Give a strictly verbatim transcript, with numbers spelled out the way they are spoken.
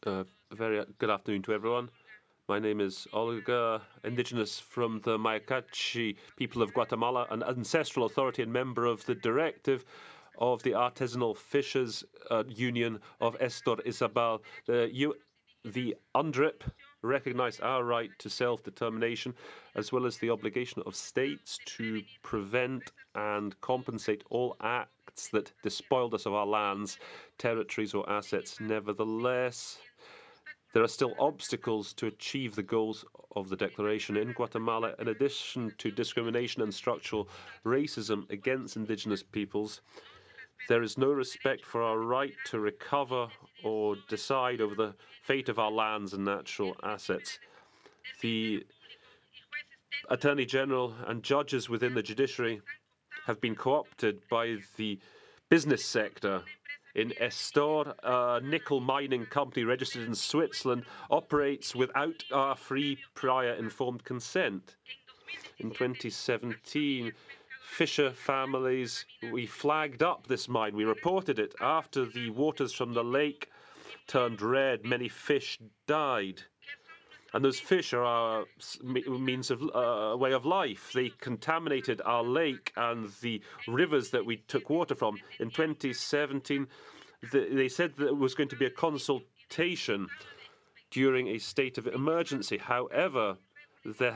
Uh, very good afternoon to everyone. My name is Olga, indigenous from the Mayacachi people of Guatemala, an ancestral authority and member of the directive of the Artisanal Fishers uh, Union of Estor Isabel. The, U the UNDRIP recognized our right to self-determination, as well as the obligation of states to prevent and compensate all acts that despoiled us of our lands, territories, or assets. Nevertheless, there are still obstacles to achieve the goals of the declaration in Guatemala. In addition to discrimination and structural racism against indigenous peoples, there is no respect for our right to recover or decide over the fate of our lands and natural assets. The Attorney General and judges within the judiciary have been co-opted by the business sector. In Estor, a nickel mining company registered in Switzerland, operates without our free prior informed consent. In twenty seventeen, Fisher families, we flagged up this mine. We reported it. After the waters from the lake turned red, many fish died. And those fish are our means of uh, way of life. They contaminated our lake and the rivers that we took water from. In twenty seventeen, the, they said that it was going to be a consultation during a state of emergency. However, there